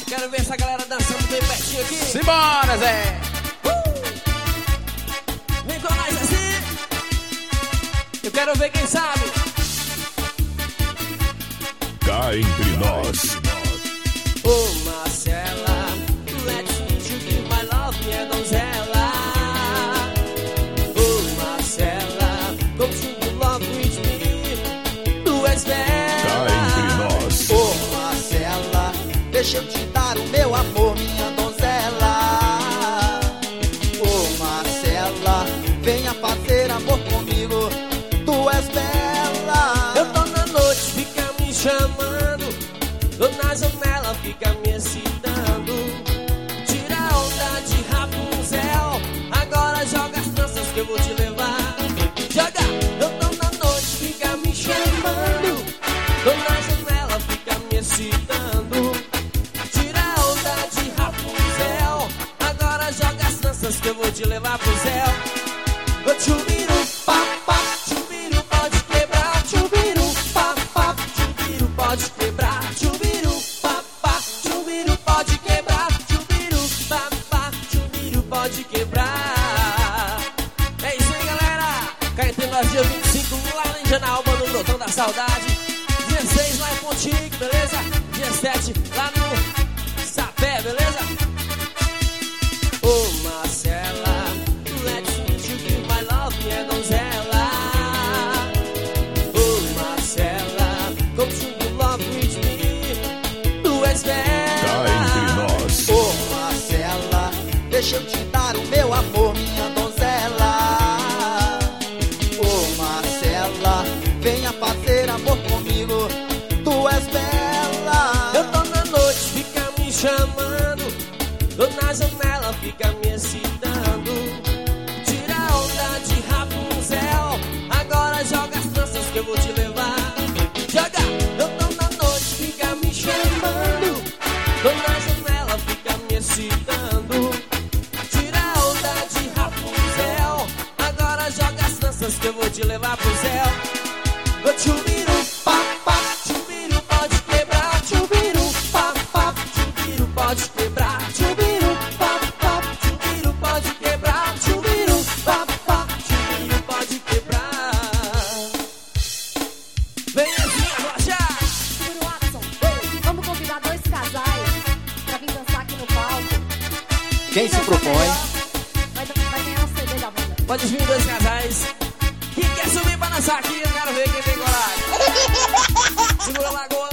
Quero ver essa galera dançando bem pertinho aqui. Simbora, Zé. Vem com nós assim. Eu quero ver quem sabe. Cá entre nós. Ô Marcela, let's meet you, give my love, minha donzela. Ô Marcela, don't you love with me? Tu és bela. Cá entre nós. Ô Marcela, deixa eu te dar o meu amor, minha donzela. Ô Marcela, venha fazer amor comigo, tu és bela. Eu tô na noite, fica me chamando, tô na janela, fica me excitando. Tira a onda de Rapunzel, agora joga as tranças que eu vou te levar. Joga! Eu tô na noite, fica me chamando, tô na janela, fica me excitando. Tira a onda de Rapunzel, agora joga as tranças que eu vou te levar pro céu. Ô tchubiru, papá, tchubiru pode quebrar, tchubiru, papá, tchubiru pode quebrar, tchubiru, papá, tchubiru pode quebrar, tchubiru, papá, tchubiru pode quebrar. É isso aí, galera. Cá entre nós, dia 25 lá na Indianapolis, no Brotão da Saudade. Dia 6 lá em Pontique, beleza? Dia 7 lá no Sapé, beleza? Ô Marcela, let's meet you, give my love, minha donzela. Ô Marcela, don't you love with me? Tu és Cá bela. entre nós. Ô Marcela, deixa eu te dar o meu amor, minha donzela. Ô Marcela, venha fazer amor comigo, tu és bela. Eu tô na noite, fica me chamando, tô na janela, fica me excitando. Tira a onda de Rapunzel, agora joga as tranças que eu vou te levar. Joga! Eu tô na noite, fica me chamando, tô na janela, fica me excitando. Tira a onda de Rapunzel, agora joga as tranças que eu vou te levar pro céu. Ô tchubiru, papá, tchubiru pode quebrar, tchubiru, papá, tchubiru pode quebrar, tchubiru, papá, tchubiru pode quebrar, tchubiru, papá, tchubiru pode quebrar. Vem assim, Rocha! Tchubiru Watson, vamos convidar 2 casais pra vir dançar aqui no palco. Quem se propõe? Vai ganhar um CD da banda. Pode vir 2 casais. Quem quer subir pra dançar aqui, eu quero ver quem tem coragem. Segura lá agora.